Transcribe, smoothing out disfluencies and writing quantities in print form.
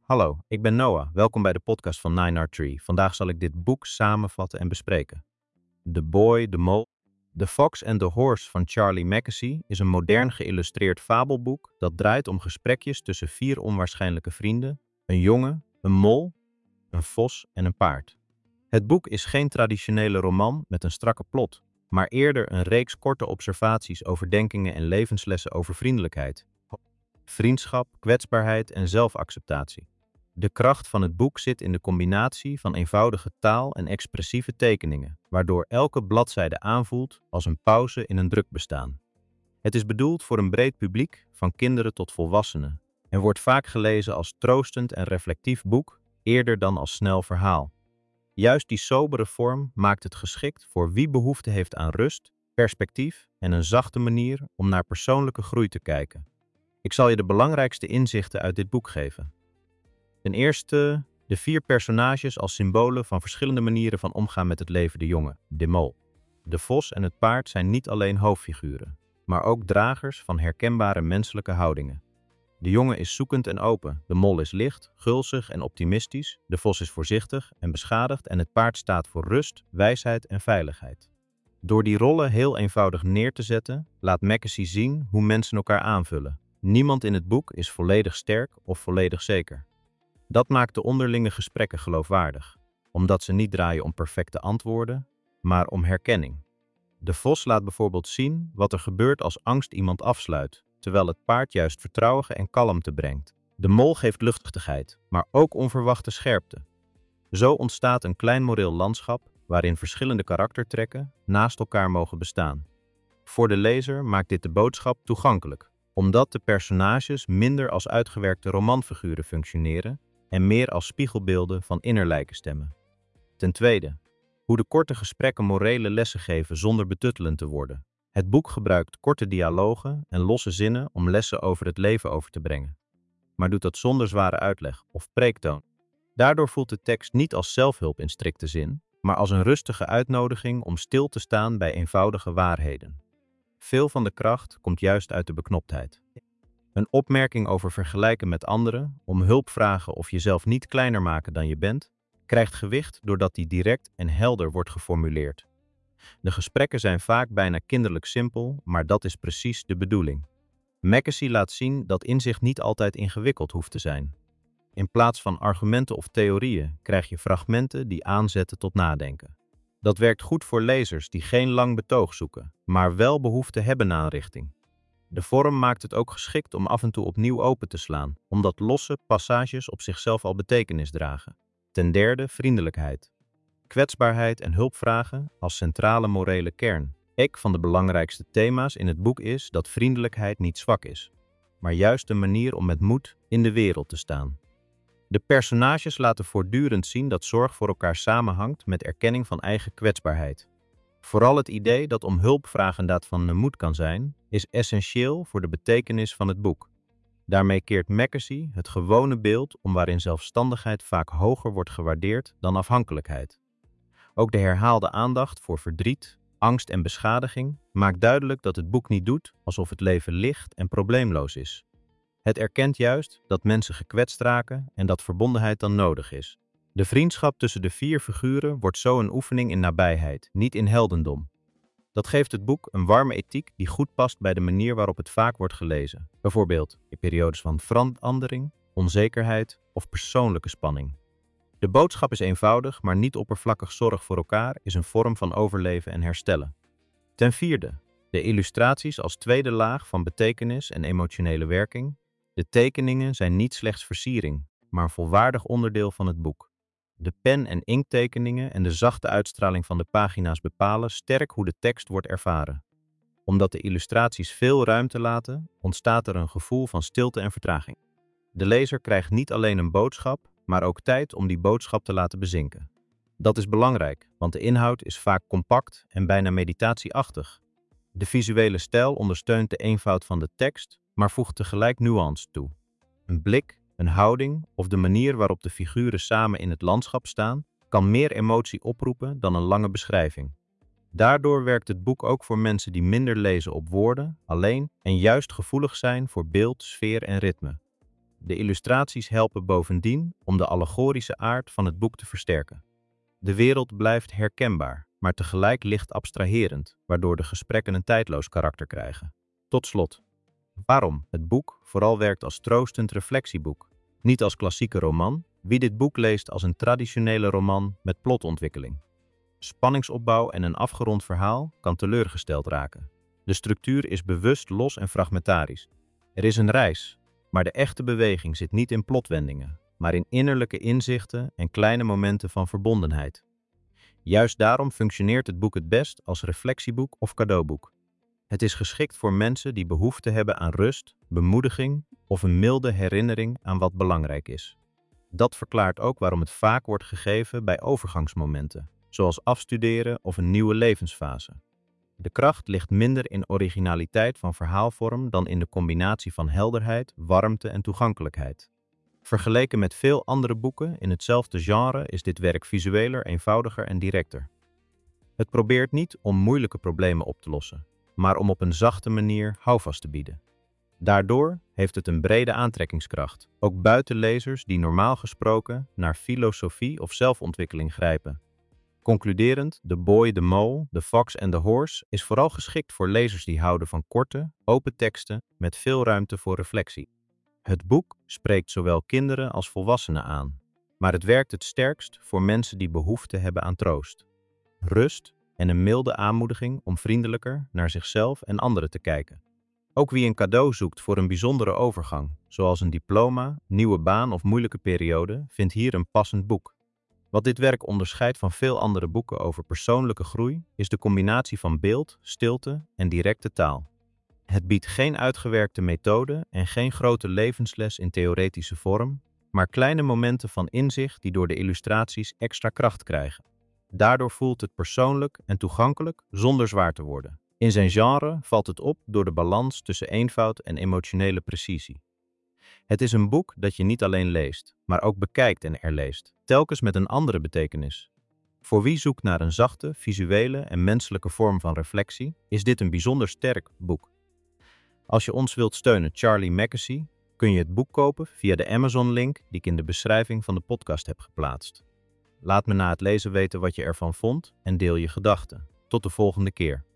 Hallo, ik ben Noah. Welkom bij de podcast van 9R3. Vandaag zal ik dit boek samenvatten en bespreken. The Boy, the Mole, The Fox and the Horse van Charlie Mackesy is een modern geïllustreerd fabelboek dat draait om gesprekjes tussen vier onwaarschijnlijke vrienden, een jongen, een mol, een vos en een paard. Het boek is geen traditionele roman met een strakke plot, maar eerder een reeks korte observaties, overdenkingen en levenslessen over vriendelijkheid, vriendschap, kwetsbaarheid en zelfacceptatie. De kracht van het boek zit in de combinatie van eenvoudige taal en expressieve tekeningen, waardoor elke bladzijde aanvoelt als een pauze in een druk bestaan. Het is bedoeld voor een breed publiek, van kinderen tot volwassenen, en wordt vaak gelezen als troostend en reflectief boek, eerder dan als snel verhaal. Juist die sobere vorm maakt het geschikt voor wie behoefte heeft aan rust, perspectief en een zachte manier om naar persoonlijke groei te kijken. Ik zal je de belangrijkste inzichten uit dit boek geven. Ten eerste, de vier personages als symbolen van verschillende manieren van omgaan met het leven. De jongen, de mol. De vos en het paard zijn niet alleen hoofdfiguren, maar ook dragers van herkenbare menselijke houdingen. De jongen is zoekend en open, de mol is licht, gulzig en optimistisch, de vos is voorzichtig en beschadigd en het paard staat voor rust, wijsheid en veiligheid. Door die rollen heel eenvoudig neer te zetten, laat Mackesy zien hoe mensen elkaar aanvullen. Niemand in het boek is volledig sterk of volledig zeker. Dat maakt de onderlinge gesprekken geloofwaardig, omdat ze niet draaien om perfecte antwoorden, maar om herkenning. De vos laat bijvoorbeeld zien wat er gebeurt als angst iemand afsluit, terwijl het paard juist vertrouwen en kalmte brengt. De mol geeft luchtigheid, maar ook onverwachte scherpte. Zo ontstaat een klein moreel landschap waarin verschillende karaktertrekken naast elkaar mogen bestaan. Voor de lezer maakt dit de boodschap toegankelijk, omdat de personages minder als uitgewerkte romanfiguren functioneren en meer als spiegelbeelden van innerlijke stemmen. Ten tweede, hoe de korte gesprekken morele lessen geven zonder betuttelend te worden. Het boek gebruikt korte dialogen en losse zinnen om lessen over het leven over te brengen, maar doet dat zonder zware uitleg of preektoon. Daardoor voelt de tekst niet als zelfhulp in strikte zin, maar als een rustige uitnodiging om stil te staan bij eenvoudige waarheden. Veel van de kracht komt juist uit de beknoptheid. Een opmerking over vergelijken met anderen, om hulp vragen of jezelf niet kleiner maken dan je bent, krijgt gewicht doordat die direct en helder wordt geformuleerd. De gesprekken zijn vaak bijna kinderlijk simpel, maar dat is precies de bedoeling. Mackesy laat zien dat inzicht niet altijd ingewikkeld hoeft te zijn. In plaats van argumenten of theorieën krijg je fragmenten die aanzetten tot nadenken. Dat werkt goed voor lezers die geen lang betoog zoeken, maar wel behoefte hebben aan richting. De vorm maakt het ook geschikt om af en toe opnieuw open te slaan, omdat losse passages op zichzelf al betekenis dragen. Ten derde, vriendelijkheid. Kwetsbaarheid en hulpvragen als centrale morele kern. Een van de belangrijkste thema's in het boek is dat vriendelijkheid niet zwak is, maar juist een manier om met moed in de wereld te staan. De personages laten voortdurend zien dat zorg voor elkaar samenhangt met erkenning van eigen kwetsbaarheid. Vooral het idee dat om hulp vragen daad van de moed kan zijn, is essentieel voor de betekenis van het boek. Daarmee keert Mackesy het gewone beeld om waarin zelfstandigheid vaak hoger wordt gewaardeerd dan afhankelijkheid. Ook de herhaalde aandacht voor verdriet, angst en beschadiging maakt duidelijk dat het boek niet doet alsof het leven licht en probleemloos is. Het erkent juist dat mensen gekwetst raken en dat verbondenheid dan nodig is. De vriendschap tussen de vier figuren wordt zo een oefening in nabijheid, niet in heldendom. Dat geeft het boek een warme ethiek die goed past bij de manier waarop het vaak wordt gelezen. Bijvoorbeeld in periodes van verandering, onzekerheid of persoonlijke spanning. De boodschap is eenvoudig, maar niet oppervlakkig. Zorg voor elkaar is een vorm van overleven en herstellen. Ten vierde, de illustraties als tweede laag van betekenis en emotionele werking. De tekeningen zijn niet slechts versiering, maar een volwaardig onderdeel van het boek. De pen- en inkttekeningen en de zachte uitstraling van de pagina's bepalen sterk hoe de tekst wordt ervaren. Omdat de illustraties veel ruimte laten, ontstaat er een gevoel van stilte en vertraging. De lezer krijgt niet alleen een boodschap, maar ook tijd om die boodschap te laten bezinken. Dat is belangrijk, want de inhoud is vaak compact en bijna meditatieachtig. De visuele stijl ondersteunt de eenvoud van de tekst, maar voegt tegelijk nuance toe. Een blik, een houding of de manier waarop de figuren samen in het landschap staan, kan meer emotie oproepen dan een lange beschrijving. Daardoor werkt het boek ook voor mensen die minder lezen op woorden, alleen en juist gevoelig zijn voor beeld, sfeer en ritme. De illustraties helpen bovendien om de allegorische aard van het boek te versterken. De wereld blijft herkenbaar, maar tegelijk licht abstraherend, waardoor de gesprekken een tijdloos karakter krijgen. Tot slot, waarom het boek vooral werkt als troostend reflectieboek, niet als klassieke roman, wie dit boek leest als een traditionele roman met plotontwikkeling. Spanningsopbouw en een afgerond verhaal kan teleurgesteld raken. De structuur is bewust los en fragmentarisch. Er is een reis, maar de echte beweging zit niet in plotwendingen, maar in innerlijke inzichten en kleine momenten van verbondenheid. Juist daarom functioneert het boek het best als reflectieboek of cadeauboek. Het is geschikt voor mensen die behoefte hebben aan rust, bemoediging of een milde herinnering aan wat belangrijk is. Dat verklaart ook waarom het vaak wordt gegeven bij overgangsmomenten, zoals afstuderen of een nieuwe levensfase. De kracht ligt minder in originaliteit van verhaalvorm dan in de combinatie van helderheid, warmte en toegankelijkheid. Vergeleken met veel andere boeken in hetzelfde genre is dit werk visueler, eenvoudiger en directer. Het probeert niet om moeilijke problemen op te lossen, maar om op een zachte manier houvast te bieden. Daardoor heeft het een brede aantrekkingskracht, ook buiten lezers die normaal gesproken naar filosofie of zelfontwikkeling grijpen. Concluderend, The Boy, the Mole, The Fox and the Horse is vooral geschikt voor lezers die houden van korte, open teksten met veel ruimte voor reflectie. Het boek spreekt zowel kinderen als volwassenen aan, maar het werkt het sterkst voor mensen die behoefte hebben aan troost, rust en een milde aanmoediging om vriendelijker naar zichzelf en anderen te kijken. Ook wie een cadeau zoekt voor een bijzondere overgang, zoals een diploma, nieuwe baan of moeilijke periode, vindt hier een passend boek. Wat dit werk onderscheidt van veel andere boeken over persoonlijke groei, is de combinatie van beeld, stilte en directe taal. Het biedt geen uitgewerkte methode en geen grote levensles in theoretische vorm, maar kleine momenten van inzicht die door de illustraties extra kracht krijgen. Daardoor voelt het persoonlijk en toegankelijk zonder zwaar te worden. In zijn genre valt het op door de balans tussen eenvoud en emotionele precisie. Het is een boek dat je niet alleen leest, maar ook bekijkt en herleest, telkens met een andere betekenis. Voor wie zoekt naar een zachte, visuele en menselijke vorm van reflectie, is dit een bijzonder sterk boek. Als je ons wilt steunen, Charlie Mackesy, kun je het boek kopen via de Amazon-link die ik in de beschrijving van de podcast heb geplaatst. Laat me na het lezen weten wat je ervan vond en deel je gedachten. Tot de volgende keer.